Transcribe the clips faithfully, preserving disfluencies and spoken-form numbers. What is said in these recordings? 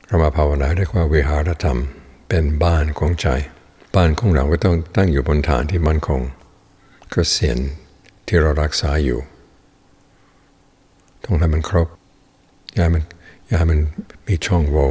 เรามาภาวนาเรียกว่าวิหารธรรมเป็นบ้านของใจบ้านของเราก็ต้องตั้งอยู่บนฐานที่มั่นคงก็เสียนที่เรารักษาอยู่ต้องให้มันครบอย่ามันอย่ามันมีช่องโหว่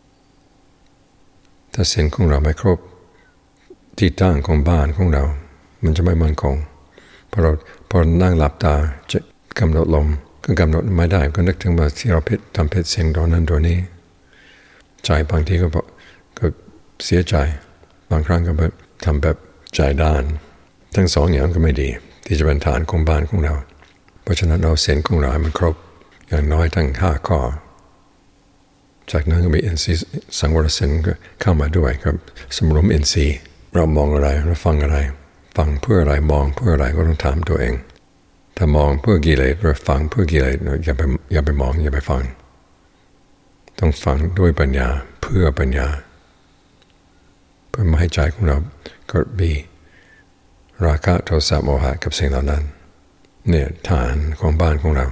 ถ้าเสียนของเราไม่ครบที่ตั้งของบ้านของเรามันจะไม่มั่นคงพอเราพอนั่งหลับตาจะกำหนดลมก็กำหนดไม่ได้ก็นึกถึงว่าที่เราทำเพชรเสียงโดนนั้นโดนนี้ใจบางทีก็ก็เสียใจบางครั้งก็แบบทำแบบใจด้านทั้งสองอย่างก็ไม่ดีที่จะเป็นฐานของบ้านของเราเพราะฉะนั้นเราเสียงของเราให้มันครบอย่างน้อยทั้งห้าข้อจากนั้นก็มีอินทรีย์สังวรสินก็เข้ามาด้วยครับสำรวมอินทรีย์เรามองอะไรเราฟังอะไรฟังเพื่ออะไรมองเพื่ออะไรก็ต้องถามตัวเองถ้ามองเพื่อกิเลสหรือฟังเพื่อกิเลสอย่าไปอย่าไปมองอย่าไปฟังต้องฟังด้วยปัญญาเพื่อปัญญาเพื่อไม่ให้ใจของเราเกิดมีราคะโทสะโมหะกับสิ่งเหล่านั้นเนี่ยฐานของบ้านของเรา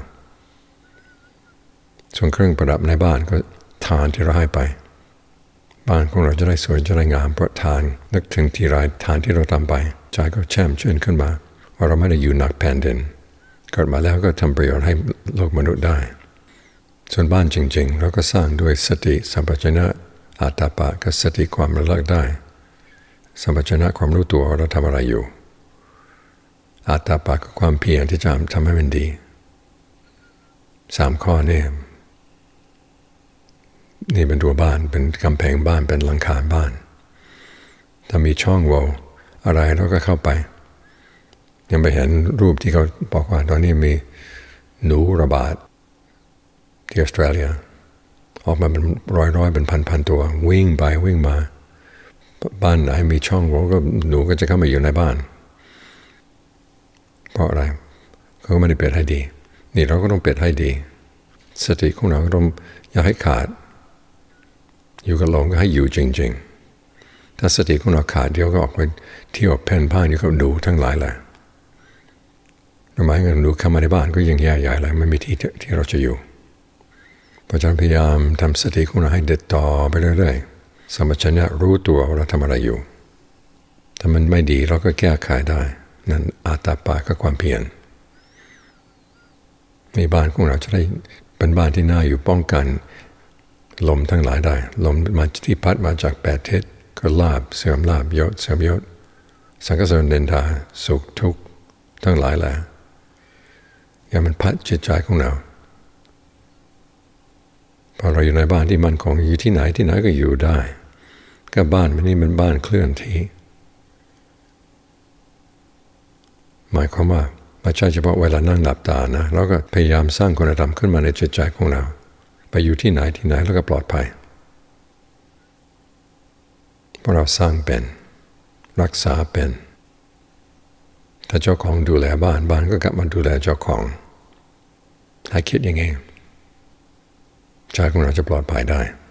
ส่วนเครื่องประดับในบ้านก็ฐานที่เราให้ไปบ้านของเราจะได้สวยจะได้งามเพราะฐานนึกถึงที่ไรฐานที่เราทำไปใจก็แช่มชื่นขึ้นมาว่าเราไม่ได้อยู่หนักแผ่นดินเกิดมาแล้วก็ทำประโยชน์ให้โลกมนุษย์ได้ส่วนบ้านจริงๆเราก็สร้างด้วยสติสัมปชัญญะอาตตาปะกับสติความระลึกได้สัมปชัญญะความรู้ตัวเราทำอะไรอยู่อาตตาปะกับความเพียรที่จะทำให้มันดีสามข้อนี่นี่เป็นตัวบ้านเป็นกำแพงบ้านเป็นหลังคาบ้านถ้ามีช่องโหว่อะไรเราก็เข้าไปยังไปเห็นรูปที่เขาบอกว่าตอนนี้มีหนูระบาดที่ออสเตรเลียออกมาเป็นร้อยๆเป็นพันๆตัววิ่งไปวิ่งมาบ้านไหนมีช่องโหว่ก็หนูก็จะเข้ามาอยู่ในบ้านเพราะอะไรเขาก็ไม่ได้เปิดให้ดีนี่เราก็ต้องเปิดให้ดีสติของเราก็ต้องอย่าให้ขาดอยู่กับลมก็ให้อยู่จริงๆถ้าสติของเราขาดเดี๋ยวก็ออกไปเที่ยวเพ่นพ่านอยู่กับดูทั้งหลายแหละทำไมกันดูเข้ามาในบ้านก็ยังแย่ใหญ่เลยไม่มีที่ที่เราจะอยู่เพราะฉะนั้นพยายามทำสติของเราให้เด็ดต่อไปเรื่อยๆสัมปชัญญะรู้ตัวว่าเราทำอะไรอยู่ถ้ามันไม่ดีเราก็แก้ไขได้นั่นอาตตาปะก็ความเพียรในบ้านของเราจะได้เป็นบ้านที่น่าอยู่ป้องกันลมทั้งหลายได้ลมมาที่พัดมาจากแปดทิศก็ลาภเสื่อมลาภยศเสื่อมยศสังคสารเนินทาสุขทุกข์ทั้งหลายแหละอย่ามันพัดจิตใจของเราพอเราอยู่ในบ้านที่มั่นคงอยู่ที่ไหนที่ไหนก็อยู่ได้ก็บ้านมันนี่มันบ้านเคลื่อนที่หมายความว่าไม่ใช่เฉพาะเวลานั่งหลับตานะเราก็พยายามสร้างคุณธรรมขึ้นมาในจิตใจของเราไปอยู่ที่ไหนที่ไหนแล้วก็ปลอดภัยเพราะเราสร้างเป็นรักษาเป็นถ้าเจ้าของดูแลบ้านบ้านก็กลับมาดูแลเจ้าของให้คิดอย่างไงใจของเราจะปลอดภัยได้